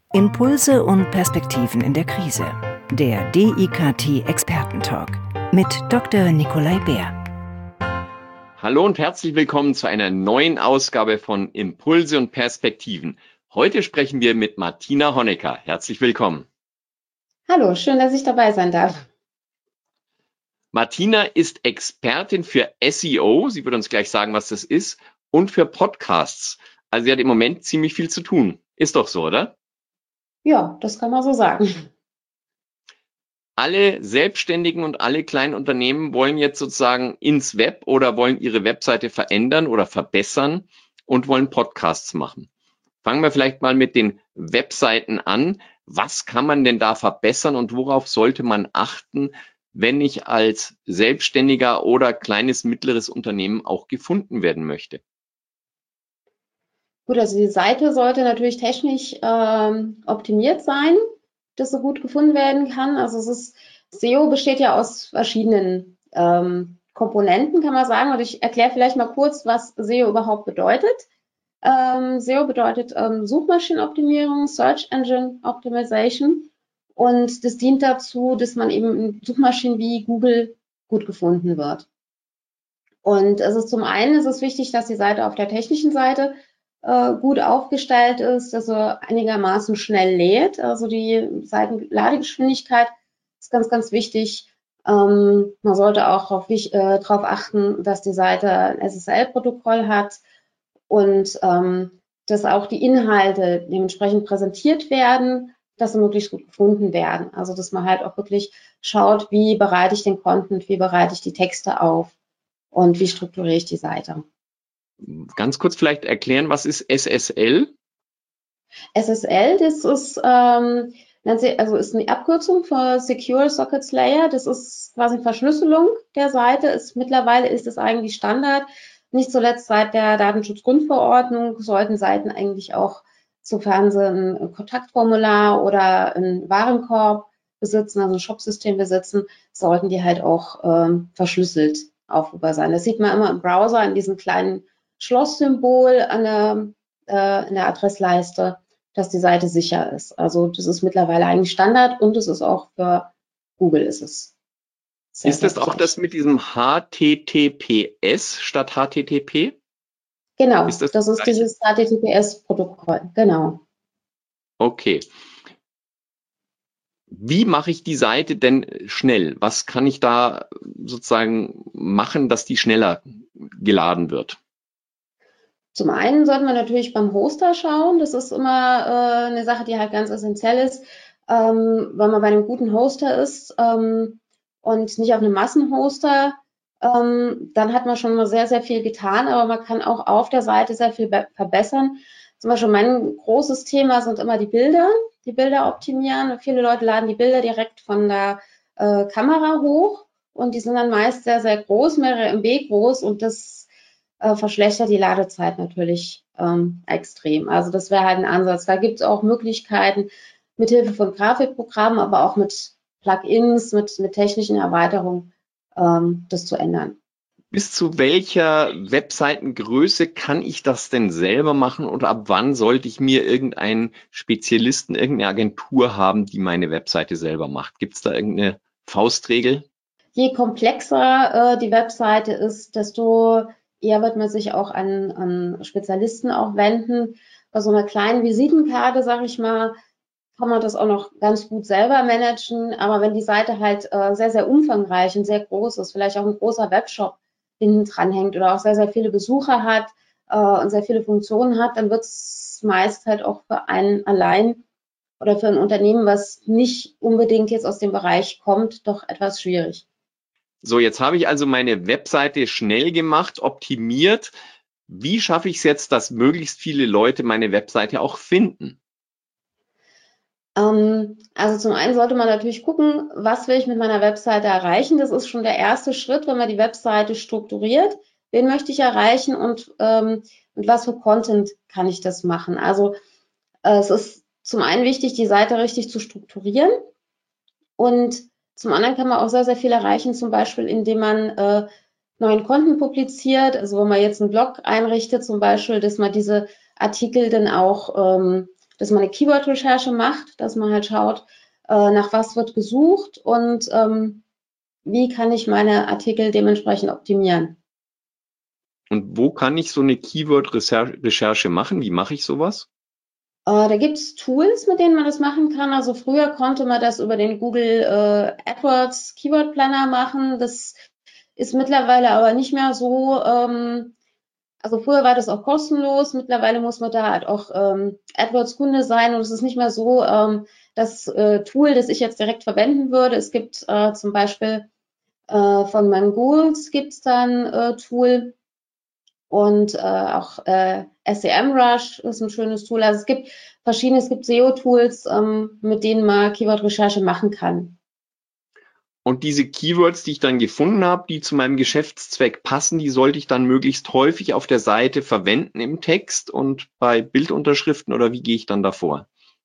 Impulse und Perspektiven in der Krise. Der DIKT Expertentalk mit Dr. Nikolai Bär. Hallo und herzlich willkommen zu einer neuen Ausgabe von Impulse und Perspektiven. Heute sprechen wir mit Martina Honecker. Herzlich willkommen. Hallo, schön, dass ich dabei sein darf. Martina ist Expertin für SEO. Sie wird uns gleich sagen, was das ist, und für Podcasts. Also sie hat im Moment ziemlich viel zu tun. Ist doch so, oder? Ja, das kann man so sagen. Alle Selbstständigen und alle kleinen Unternehmen wollen jetzt sozusagen ins Web oder wollen ihre Webseite verändern oder verbessern und wollen Podcasts machen. Fangen wir vielleicht mal mit den Webseiten an. Was kann man denn da verbessern und worauf sollte man achten, wenn ich als Selbstständiger oder kleines, mittleres Unternehmen auch gefunden werden möchte? Gut, also die Seite sollte natürlich technisch optimiert sein, dass so gut gefunden werden kann. Also SEO besteht ja aus verschiedenen Komponenten, kann man sagen. Und ich erkläre vielleicht mal kurz, was SEO überhaupt bedeutet. SEO bedeutet Suchmaschinenoptimierung, Search Engine Optimization. Und das dient dazu, dass man eben in Suchmaschinen wie Google gut gefunden wird. Und zum einen ist es wichtig, dass die Seite auf der technischen Seite gut aufgestellt ist, dass er einigermaßen schnell lädt. Also die Seitenladegeschwindigkeit ist ganz, ganz wichtig. Man sollte auch darauf achten, dass die Seite ein SSL-Protokoll hat und dass auch die Inhalte dementsprechend präsentiert werden, dass sie möglichst gut gefunden werden. Also dass man halt auch wirklich schaut, wie bereite ich den Content, wie bereite ich die Texte auf und wie strukturiere ich die Seite. Ganz kurz vielleicht erklären, was ist SSL? SSL, das ist, ist eine Abkürzung für Secure Sockets Layer. Das ist quasi Verschlüsselung der Seite. Mittlerweile ist es eigentlich Standard. Nicht zuletzt seit der Datenschutzgrundverordnung sollten Seiten eigentlich auch, sofern sie ein Kontaktformular oder einen Warenkorb besitzen, also ein Shopsystem besitzen, sollten die halt auch verschlüsselt aufrufbar sein. Das sieht man immer im Browser in diesem kleinen Schlosssymbol in der Adressleiste, dass die Seite sicher ist. Also das ist mittlerweile eigentlich Standard und es ist auch für Google ist es. Ist das auch das mit diesem HTTPS statt HTTP? Genau, das ist dieses HTTPS-Protokoll, genau. Okay. Wie mache ich die Seite denn schnell? Was kann ich da sozusagen machen, dass die schneller geladen wird? Zum einen sollte man natürlich beim Hoster schauen. Das ist immer eine Sache, die halt ganz essentiell ist, wenn man bei einem guten Hoster ist und nicht auf einem Massenhoster, dann hat man schon mal sehr, sehr viel getan, aber man kann auch auf der Seite sehr viel verbessern. Zum Beispiel mein großes Thema sind immer die Bilder optimieren. Viele Leute laden die Bilder direkt von der Kamera hoch und die sind dann meist sehr, sehr groß, mehrere MB groß und das verschlechtert die Ladezeit natürlich extrem. Also das wäre halt ein Ansatz. Da gibt es auch Möglichkeiten mit Hilfe von Grafikprogrammen, aber auch mit Plugins, mit technischen Erweiterungen das zu ändern. Bis zu welcher Webseitengröße kann ich das denn selber machen oder ab wann sollte ich mir irgendeinen Spezialisten, irgendeine Agentur haben, die meine Webseite selber macht? Gibt es da irgendeine Faustregel? Je komplexer die Webseite ist, desto eher wird man sich auch an Spezialisten auch wenden. Bei so einer kleinen Visitenkarte, sage ich mal, kann man das auch noch ganz gut selber managen. Aber wenn die Seite halt sehr, sehr umfangreich und sehr groß ist, vielleicht auch ein großer Webshop hinten dran hängt oder auch sehr, sehr viele Besucher hat und sehr viele Funktionen hat, dann wird es meist halt auch für einen allein oder für ein Unternehmen, was nicht unbedingt jetzt aus dem Bereich kommt, doch etwas schwierig. So, jetzt habe ich also meine Webseite schnell gemacht, optimiert. Wie schaffe ich es jetzt, dass möglichst viele Leute meine Webseite auch finden? Also zum einen sollte man natürlich gucken, was will ich mit meiner Webseite erreichen. Das ist schon der erste Schritt, wenn man die Webseite strukturiert. Wen möchte ich erreichen und mit was für Content kann ich das machen? Also es ist zum einen wichtig, die Seite richtig zu strukturieren und zum anderen kann man auch sehr, sehr viel erreichen, zum Beispiel indem man neuen Content publiziert. Also wenn man jetzt einen Blog einrichtet zum Beispiel, dass man diese Artikel dann auch dass man eine Keyword-Recherche macht, dass man halt schaut, nach was wird gesucht und wie kann ich meine Artikel dementsprechend optimieren. Und wo kann ich so eine Keyword-Recherche machen? Wie mache ich sowas? Da gibt's Tools, mit denen man das machen kann. Also früher konnte man das über den Google AdWords Keyword Planner machen. Das ist mittlerweile aber nicht mehr so. Also früher war das auch kostenlos. Mittlerweile muss man da halt auch AdWords Kunde sein und es ist nicht mehr so das Tool, das ich jetzt direkt verwenden würde. Es gibt zum Beispiel von Mangools gibt's da ein Tool. Und auch SEMrush ist ein schönes Tool. Also es gibt SEO-Tools, mit denen man Keyword-Recherche machen kann. Und diese Keywords, die ich dann gefunden habe, die zu meinem Geschäftszweck passen, die sollte ich dann möglichst häufig auf der Seite verwenden im Text und bei Bildunterschriften, oder wie gehe ich dann davor?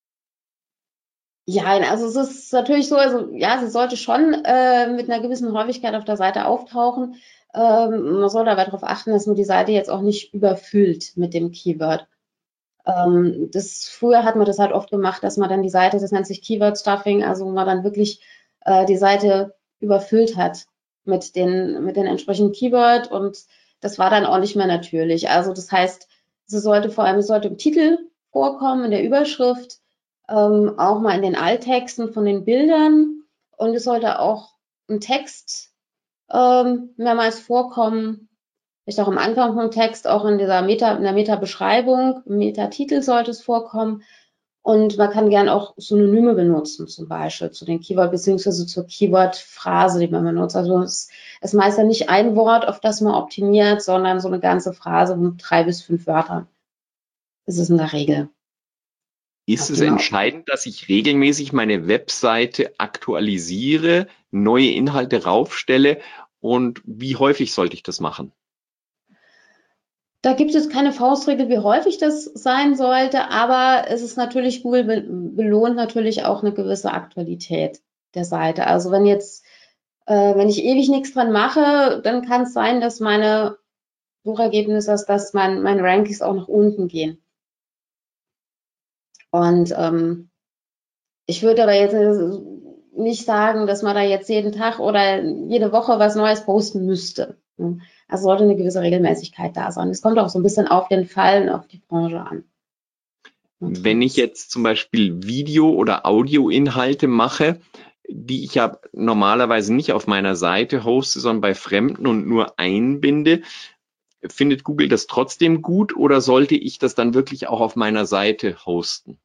Ja, also es ist natürlich so, also ja, sie sollte schon mit einer gewissen Häufigkeit auf der Seite auftauchen. Man soll aber darauf achten, dass man die Seite jetzt auch nicht überfüllt mit dem Keyword. Früher hat man das halt oft gemacht, dass man dann die Seite, das nennt sich Keyword Stuffing, also wo man dann wirklich die Seite überfüllt hat mit den entsprechenden Keyword und das war dann auch nicht mehr natürlich. Also das heißt, es sollte im Titel vorkommen, in der Überschrift, auch mal in den Alttexten von den Bildern und es sollte auch ein Text mehrmals vorkommen, vielleicht auch am Anfang vom Text, auch in der Meta-Beschreibung, im Meta-Titel sollte es vorkommen. Und man kann gern auch Synonyme benutzen, zum Beispiel zu den Keyword beziehungsweise zur Keyword-Phrase, die man benutzt. Also es ist meist ja nicht ein Wort, auf das man optimiert, sondern so eine ganze Phrase mit 3 bis 5 Wörtern. Das ist in der Regel. Ist es entscheidend, dass ich regelmäßig meine Webseite aktualisiere, neue Inhalte raufstelle, und wie häufig sollte ich das machen? Da gibt es keine Faustregel, wie häufig das sein sollte, aber es ist natürlich, Google belohnt natürlich auch eine gewisse Aktualität der Seite. Also wenn ich ewig nichts dran mache, dann kann es sein, dass meine Suchergebnisse, dass meine Rankings auch nach unten gehen. Und ich würde aber jetzt nicht sagen, dass man da jetzt jeden Tag oder jede Woche was Neues posten müsste. Also sollte eine gewisse Regelmäßigkeit da sein. Es kommt auch so ein bisschen auf den Fall und auf die Branche an. Wenn ich jetzt zum Beispiel Video- oder Audioinhalte mache, die ich ja normalerweise nicht auf meiner Seite hoste, sondern bei Fremden und nur einbinde, findet Google das trotzdem gut oder sollte ich das dann wirklich auch auf meiner Seite hosten?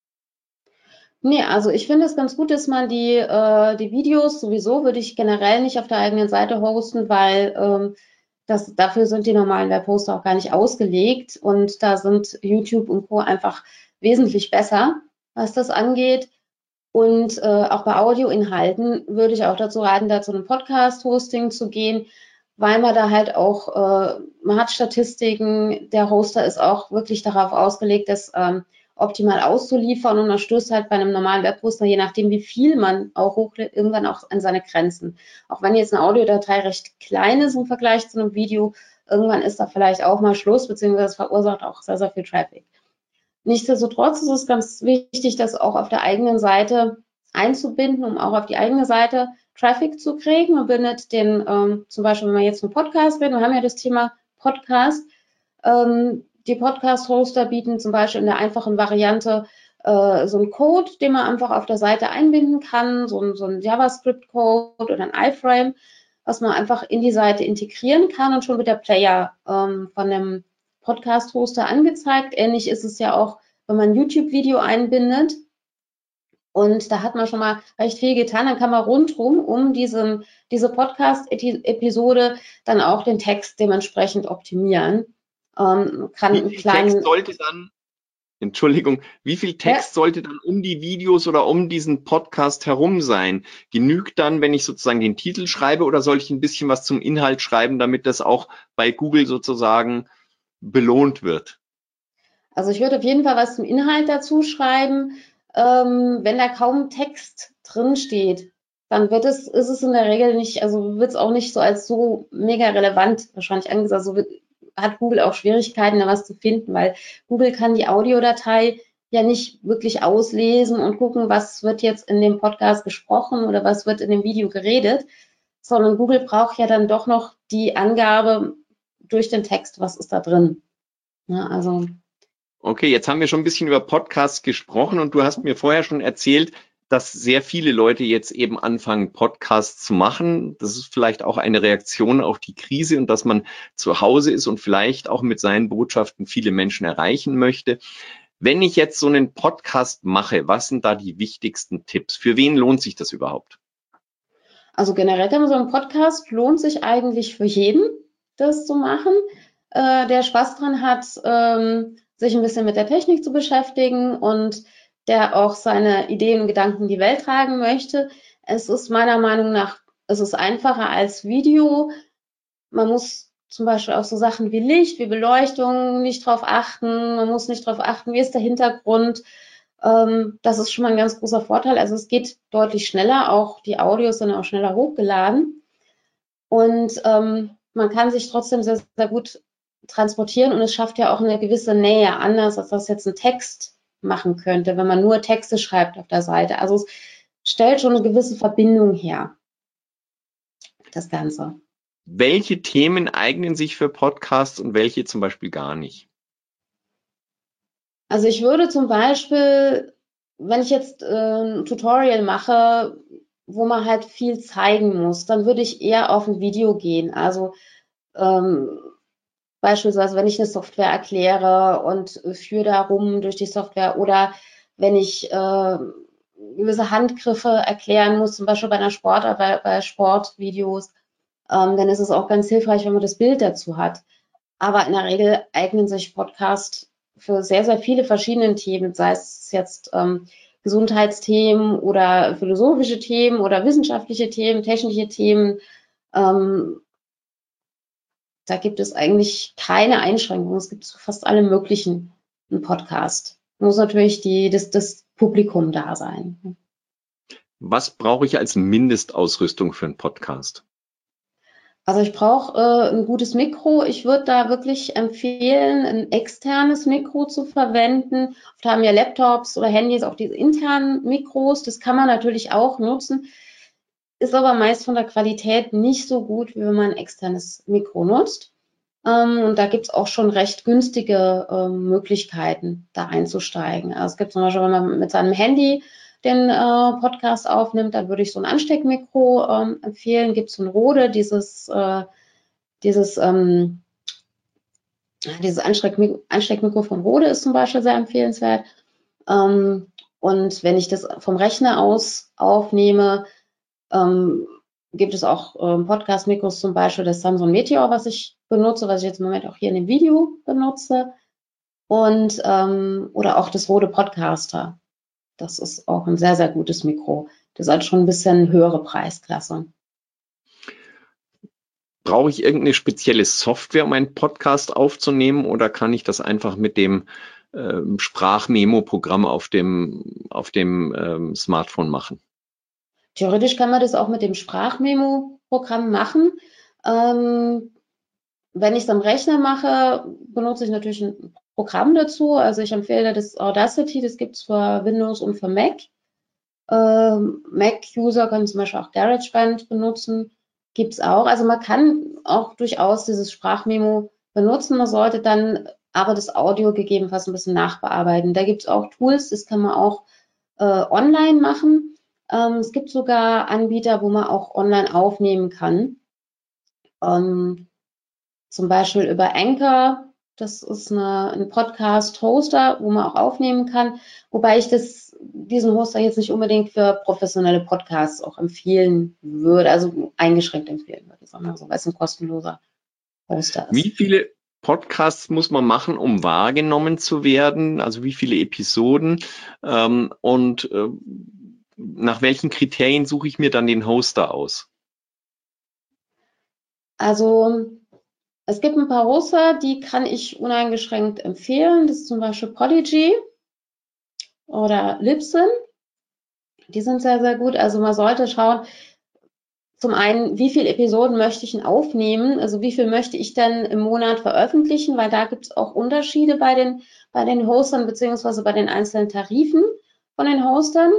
Nee, also ich finde es ganz gut, dass man die Videos sowieso würde ich generell nicht auf der eigenen Seite hosten, weil dafür sind die normalen Webhoster auch gar nicht ausgelegt und da sind YouTube und Co. einfach wesentlich besser, was das angeht. Und auch bei Audioinhalten würde ich auch dazu raten, da zu einem Podcast-Hosting zu gehen, weil man da halt auch, man hat Statistiken, der Hoster ist auch wirklich darauf ausgelegt, dass optimal auszuliefern und man stößt halt bei einem normalen Webhoster, je nachdem wie viel man auch hochlädt, irgendwann auch an seine Grenzen. Auch wenn jetzt eine Audiodatei recht klein ist im Vergleich zu einem Video, irgendwann ist da vielleicht auch mal Schluss, beziehungsweise es verursacht auch sehr, sehr viel Traffic. Nichtsdestotrotz ist es ganz wichtig, das auch auf der eigenen Seite einzubinden, um auch auf die eigene Seite Traffic zu kriegen. Man bindet den, zum Beispiel, wenn wir jetzt einen Podcast reden, wir haben ja das Thema Podcast, die Podcast-Hoster bieten zum Beispiel in der einfachen Variante so einen Code, den man einfach auf der Seite einbinden kann, so ein JavaScript-Code oder ein iFrame, was man einfach in die Seite integrieren kann und schon wird der Player von dem Podcast-Hoster angezeigt. Ähnlich ist es ja auch, wenn man ein YouTube-Video einbindet. Und da hat man schon mal recht viel getan. Dann kann man rundherum um diese Podcast-Episode dann auch den Text dementsprechend optimieren. Wie viel Text sollte dann, Entschuldigung, wie viel Text sollte dann um die Videos oder um diesen Podcast herum sein? Genügt dann, wenn ich sozusagen den Titel schreibe, oder sollte ich ein bisschen was zum Inhalt schreiben, damit das auch bei Google sozusagen belohnt wird? Also ich würde auf jeden Fall was zum Inhalt dazu schreiben. Wenn da kaum Text drin steht, dann ist es in der Regel nicht, also wird es auch nicht so als so mega relevant wahrscheinlich angesagt. So hat Google auch Schwierigkeiten, da was zu finden, weil Google kann die Audiodatei ja nicht wirklich auslesen und gucken, was wird jetzt in dem Podcast gesprochen oder was wird in dem Video geredet, sondern Google braucht ja dann doch noch die Angabe durch den Text, was ist da drin. Ja, also Okay, jetzt haben wir schon ein bisschen über Podcasts gesprochen und du hast mir vorher schon erzählt, dass sehr viele Leute jetzt eben anfangen, Podcasts zu machen. Das ist vielleicht auch eine Reaktion auf die Krise und dass man zu Hause ist und vielleicht auch mit seinen Botschaften viele Menschen erreichen möchte. Wenn ich jetzt so einen Podcast mache, was sind da die wichtigsten Tipps? Für wen lohnt sich das überhaupt? Also generell kann man sagen, ein Podcast lohnt sich eigentlich für jeden, das zu machen, der Spaß dran hat, sich ein bisschen mit der Technik zu beschäftigen und der auch seine Ideen und Gedanken in die Welt tragen möchte. Es ist meiner Meinung nach, es ist einfacher als Video. Man muss zum Beispiel auf so Sachen wie Licht, wie Beleuchtung nicht drauf achten. Man muss nicht drauf achten, wie ist der Hintergrund. Das ist schon mal ein ganz großer Vorteil. Also es geht deutlich schneller, auch die Audios sind auch schneller hochgeladen. Und man kann sich trotzdem sehr, sehr gut transportieren und es schafft ja auch eine gewisse Nähe, anders als das jetzt ein Text machen könnte, wenn man nur Texte schreibt auf der Seite. Also es stellt schon eine gewisse Verbindung her, das Ganze. Welche Themen eignen sich für Podcasts und welche zum Beispiel gar nicht? Also ich würde zum Beispiel, wenn ich jetzt ein Tutorial mache, wo man halt viel zeigen muss, dann würde ich eher auf ein Video gehen. Also beispielsweise, wenn ich eine Software erkläre und führe da rum durch die Software oder wenn ich gewisse Handgriffe erklären muss, zum Beispiel bei einer Sportart, bei Sportvideos, dann ist es auch ganz hilfreich, wenn man das Bild dazu hat. Aber in der Regel eignen sich Podcasts für sehr, sehr viele verschiedene Themen, sei es jetzt Gesundheitsthemen oder philosophische Themen oder wissenschaftliche Themen, technische Themen. Da gibt es eigentlich keine Einschränkungen. Es gibt zu fast allem möglichen einen Podcast. Muss natürlich das Publikum da sein. Was brauche ich als Mindestausrüstung für einen Podcast? Also ich brauche ein gutes Mikro. Ich würde da wirklich empfehlen, ein externes Mikro zu verwenden. Oft haben ja Laptops oder Handys auch diese internen Mikros. Das kann man natürlich auch nutzen, ist aber meist von der Qualität nicht so gut, wie wenn man ein externes Mikro nutzt. Und da gibt's auch schon recht günstige Möglichkeiten, da einzusteigen. Also es gibt zum Beispiel, wenn man mit seinem Handy den Podcast aufnimmt, dann würde ich so ein Ansteckmikro empfehlen. Gibt es von Rode dieses Ansteckmikro von Rode ist zum Beispiel sehr empfehlenswert. Und wenn ich das vom Rechner aus aufnehme, gibt es auch Podcast-Mikros, zum Beispiel das Samsung Meteor, was ich benutze, was ich jetzt im Moment auch hier in dem Video benutze. Und oder auch das Rode Podcaster. Das ist auch ein sehr, sehr gutes Mikro. Das hat schon ein bisschen höhere Preisklasse. Brauche ich irgendeine spezielle Software, um einen Podcast aufzunehmen, oder kann ich das einfach mit dem Sprachmemo-Programm auf dem Smartphone machen? Theoretisch kann man das auch mit dem Sprachmemo-Programm machen. Wenn ich es am Rechner mache, benutze ich natürlich ein Programm dazu. Also ich empfehle das Audacity, das gibt es für Windows und für Mac. Mac-User können zum Beispiel auch GarageBand benutzen, gibt es auch. Also man kann auch durchaus dieses Sprachmemo benutzen. Man sollte dann aber das Audio gegebenenfalls ein bisschen nachbearbeiten. Da gibt es auch Tools, das kann man auch online machen. Es gibt sogar Anbieter, wo man auch online aufnehmen kann. Zum Beispiel über Anchor. Das ist ein Podcast-Hoster, wo man auch aufnehmen kann. Wobei ich diesen Hoster jetzt nicht unbedingt für professionelle Podcasts auch empfehlen würde, also eingeschränkt empfehlen würde, sondern so, weil es ein kostenloser Hoster ist. Wie viele Podcasts muss man machen, um wahrgenommen zu werden? Also wie viele Episoden? Und nach welchen Kriterien suche ich mir dann den Hoster aus? Also es gibt ein paar Hoster, die kann ich uneingeschränkt empfehlen. Das ist zum Beispiel Podigy oder Libsyn. Die sind sehr, sehr gut. Also man sollte schauen, zum einen, wie viele Episoden möchte ich denn aufnehmen? Also wie viel möchte ich denn im Monat veröffentlichen? Weil da gibt es auch Unterschiede bei den Hostern beziehungsweise bei den einzelnen Tarifen von den Hostern.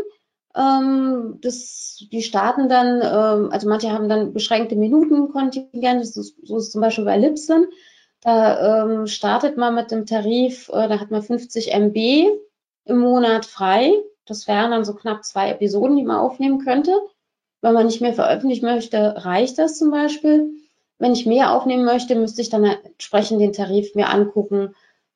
Die starten dann, also manche haben dann beschränkte Minutenkontingent, so ist zum Beispiel bei Libsyn. Da startet man mit dem Tarif, da hat man 50 MB im Monat frei. Das wären dann so knapp 2 Episoden, die man aufnehmen könnte. Wenn man nicht mehr veröffentlichen möchte, reicht das zum Beispiel. Wenn ich mehr aufnehmen möchte, müsste ich dann entsprechend den Tarif mir angucken,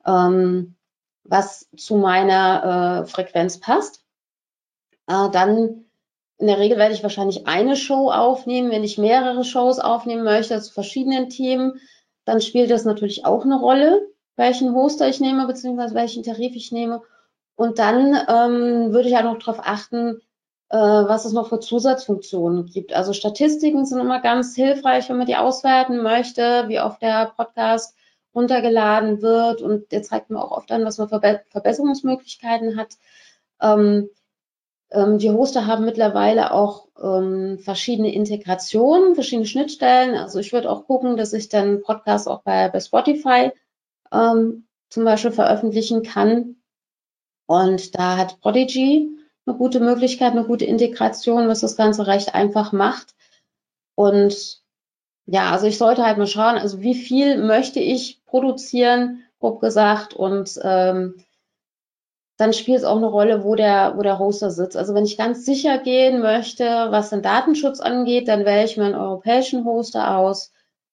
was zu meiner Frequenz passt. Dann in der Regel werde ich wahrscheinlich eine Show aufnehmen. Wenn ich mehrere Shows aufnehmen möchte zu verschiedenen Themen, dann spielt das natürlich auch eine Rolle, welchen Hoster ich nehme, beziehungsweise welchen Tarif ich nehme. Und dann würde ich auch noch darauf achten, was es noch für Zusatzfunktionen gibt. Also Statistiken sind immer ganz hilfreich, wenn man die auswerten möchte, wie oft der Podcast runtergeladen wird. Und der zeigt mir auch oft an, was man Verbesserungsmöglichkeiten hat. Die Hoster haben mittlerweile auch verschiedene Integrationen, verschiedene Schnittstellen. Also ich würde auch gucken, dass ich dann Podcasts auch bei Spotify zum Beispiel veröffentlichen kann. Und da hat Podigy eine gute Möglichkeit, eine gute Integration, was das Ganze recht einfach macht. Und ja, also ich sollte halt mal schauen, also wie viel möchte ich produzieren, grob gesagt, und dann spielt es auch eine Rolle, wo der Hoster sitzt. Also wenn ich ganz sicher gehen möchte, was den Datenschutz angeht, dann wähle ich mir einen europäischen Hoster aus.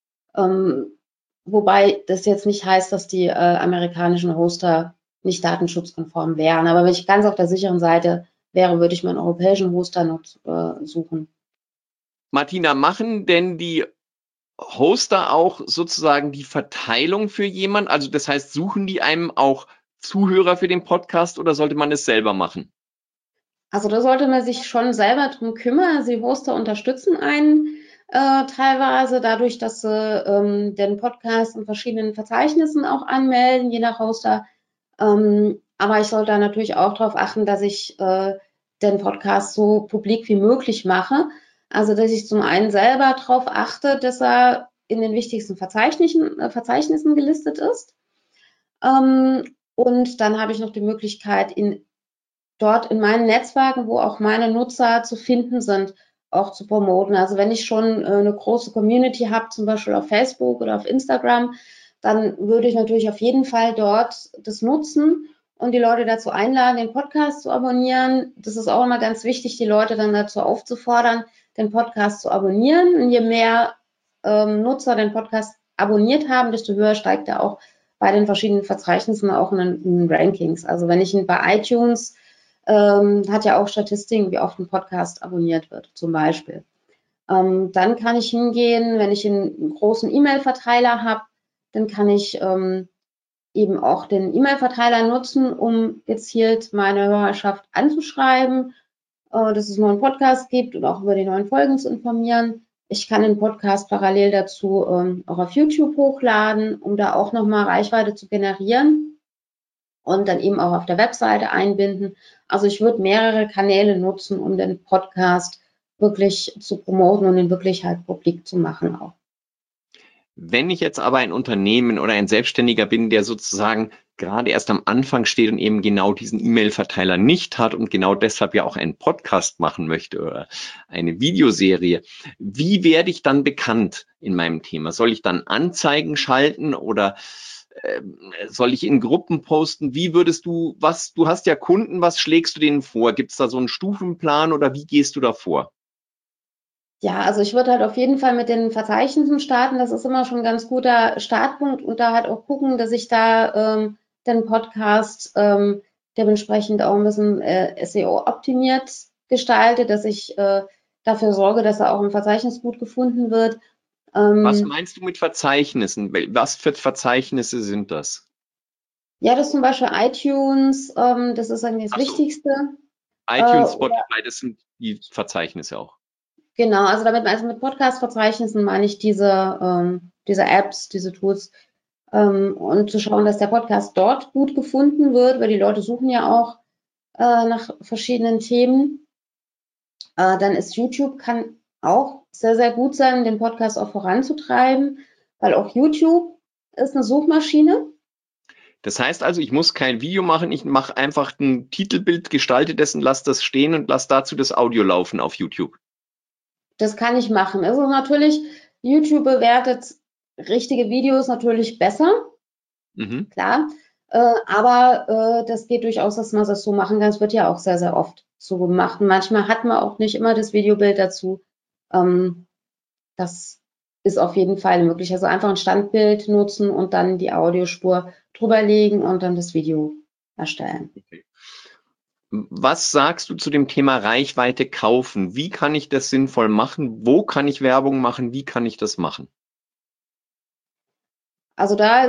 Wobei das jetzt nicht heißt, dass die amerikanischen Hoster nicht datenschutzkonform wären. Aber wenn ich ganz auf der sicheren Seite wäre, würde ich mir einen europäischen Hoster suchen. Martina, machen denn die Hoster auch sozusagen die Verteilung für jemanden? Also das heißt, suchen die einem auch Zuhörer für den Podcast oder sollte man es selber machen? Also da sollte man sich schon selber drum kümmern. Also die Hoster unterstützen einen teilweise dadurch, dass sie den Podcast in verschiedenen Verzeichnissen auch anmelden, je nach Hoster. Aber ich sollte da natürlich auch darauf achten, dass ich den Podcast so publik wie möglich mache. Also dass ich zum einen selber darauf achte, dass er in den wichtigsten Verzeichnissen gelistet ist. Und dann habe ich noch die Möglichkeit, dort in meinen Netzwerken, wo auch meine Nutzer zu finden sind, auch zu promoten. Also wenn ich schon eine große Community habe, zum Beispiel auf Facebook oder auf Instagram, dann würde ich natürlich auf jeden Fall dort das nutzen und die Leute dazu einladen, den Podcast zu abonnieren. Das ist auch immer ganz wichtig, die Leute dann dazu aufzufordern, den Podcast zu abonnieren. Und je mehr Nutzer den Podcast abonniert haben, desto höher steigt er auch bei den verschiedenen Verzeichnissen auch in den Rankings. Also wenn ich ihn bei iTunes hat ja auch Statistiken, wie oft ein Podcast abonniert wird, zum Beispiel. Dann kann ich hingehen, wenn ich einen großen E-Mail-Verteiler habe, dann kann ich eben auch den E-Mail-Verteiler nutzen, um gezielt meine Hörerschaft anzuschreiben, dass es einen neuen Podcast gibt und auch über die neuen Folgen zu informieren. Ich kann den Podcast parallel dazu auch auf YouTube hochladen, um da auch nochmal Reichweite zu generieren und dann eben auch auf der Webseite einbinden. Also ich würde mehrere Kanäle nutzen, um den Podcast wirklich zu promoten und ihn wirklich halt publik zu machen auch. Wenn ich jetzt aber ein Unternehmen oder ein Selbstständiger bin, der sozusagen gerade erst am Anfang steht und eben genau diesen E-Mail-Verteiler nicht hat und genau deshalb ja auch einen Podcast machen möchte oder eine Videoserie, wie werde ich dann bekannt in meinem Thema? Soll ich dann Anzeigen schalten oder soll ich in Gruppen posten? Wie würdest du hast ja Kunden, was schlägst du denen vor? Gibt es da so einen Stufenplan oder wie gehst du da vor? Ja, also ich würde halt auf jeden Fall mit den Verzeichnissen starten. Das ist immer schon ein ganz guter Startpunkt und da halt auch gucken, dass ich da den Podcast dementsprechend auch ein bisschen SEO optimiert gestalte, dass ich dafür sorge, dass er auch im Verzeichnis gut gefunden wird. Was meinst du mit Verzeichnissen? Was für Verzeichnisse sind das? Ja, das ist zum Beispiel iTunes, das ist eigentlich das Ach so, Wichtigste. iTunes, Oder Spotify, das sind die Verzeichnisse auch. genau, also mit Podcast-Verzeichnissen meine ich diese Apps, diese Tools, und zu schauen, dass der Podcast dort gut gefunden wird, weil die Leute suchen ja auch nach verschiedenen Themen. Dann ist YouTube, kann auch sehr, sehr gut sein, den Podcast auch voranzutreiben, weil auch YouTube ist eine Suchmaschine. Das heißt also, ich muss kein Video machen, ich mache einfach ein Titelbild, gestalte das und lasse das stehen und lasse dazu das Audio laufen auf YouTube. Das kann ich machen. Also natürlich, YouTube bewertet richtige Videos natürlich besser, klar. Aber das geht durchaus, dass man das so machen kann. Es wird ja auch sehr, sehr oft so gemacht. Und manchmal hat man auch nicht immer das Videobild dazu. Das ist auf jeden Fall möglich. Also einfach ein Standbild nutzen und dann die Audiospur drüberlegen und dann das Video erstellen. Okay. Was sagst du zu dem Thema Reichweite kaufen? Wie kann ich das sinnvoll machen? Wo kann ich Werbung machen? Wie kann ich das machen? Also da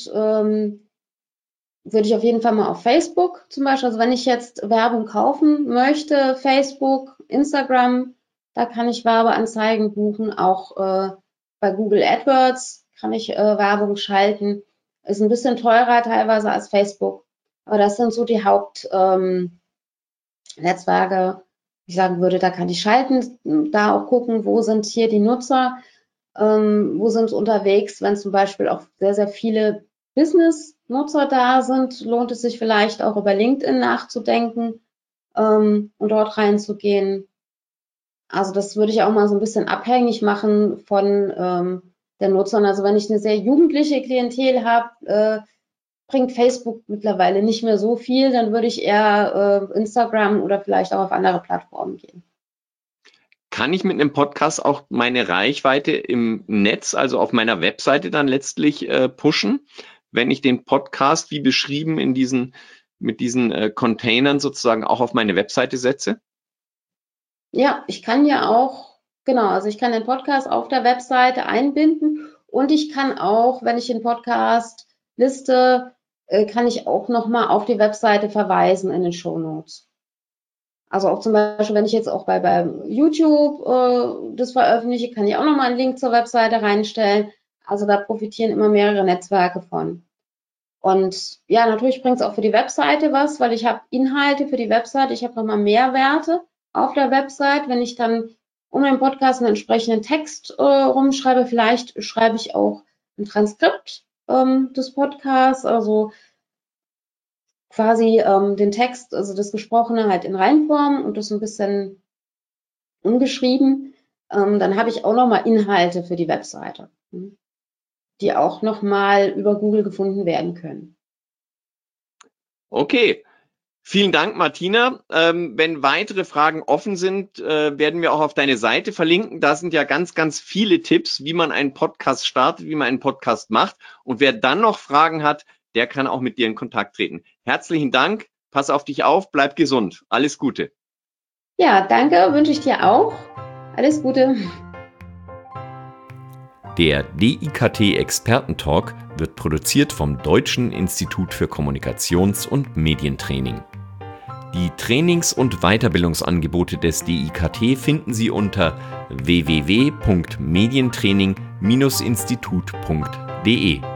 würde ich auf jeden Fall mal auf Facebook zum Beispiel, also wenn ich jetzt Werbung kaufen möchte, Facebook, Instagram, da kann ich Werbeanzeigen buchen, auch bei Google AdWords kann ich Werbung schalten. Ist ein bisschen teurer teilweise als Facebook, aber das sind so die Hauptnetzwerke, ich sagen würde, da kann ich schalten, da auch gucken, wo sind hier die Nutzer, wo sind unterwegs, wenn zum Beispiel auch sehr, sehr viele Business-Nutzer da sind, lohnt es sich vielleicht auch über LinkedIn nachzudenken und dort reinzugehen. Also das würde ich auch mal so ein bisschen abhängig machen von den Nutzern. Also wenn ich eine sehr jugendliche Klientel habe, bringt Facebook mittlerweile nicht mehr so viel, dann würde ich eher Instagram oder vielleicht auch auf andere Plattformen gehen. Kann ich mit einem Podcast auch meine Reichweite im Netz, also auf meiner Webseite dann letztlich pushen, wenn ich den Podcast, wie beschrieben, mit diesen Containern sozusagen auch auf meine Webseite setze? Ja, ich kann ja auch, genau, also ich kann den Podcast auf der Webseite einbinden und ich kann auch, wenn ich den Podcast liste, kann ich auch nochmal auf die Webseite verweisen in den Shownotes. Also auch zum Beispiel, wenn ich jetzt auch bei YouTube das veröffentliche, kann ich auch nochmal einen Link zur Webseite reinstellen. Also da profitieren immer mehrere Netzwerke von. Und ja, natürlich bringt es auch für die Webseite was, weil ich habe Inhalte für die Webseite, ich habe nochmal Mehrwerte auf der Website. Wenn ich dann um den Podcast einen entsprechenden Text rumschreibe, vielleicht schreibe ich auch ein Transkript des Podcasts, also quasi den Text, also das Gesprochene halt in Reinform und das ein bisschen umgeschrieben. Dann habe ich auch nochmal Inhalte für die Webseite, die auch nochmal über Google gefunden werden können. Okay. Vielen Dank, Martina. Wenn weitere Fragen offen sind, werden wir auch auf deine Seite verlinken. Da sind ja ganz, ganz viele Tipps, wie man einen Podcast startet, wie man einen Podcast macht. Und wer dann noch Fragen hat, der kann auch mit dir in Kontakt treten. Herzlichen Dank. Pass auf dich auf. Bleib gesund. Alles Gute. Ja, danke. Wünsche ich dir auch. Alles Gute. Der DIKT Expertentalk wird produziert vom Deutschen Institut für Kommunikations- und Medientraining. Die Trainings- und Weiterbildungsangebote des DIKT finden Sie unter www.medientraining-institut.de.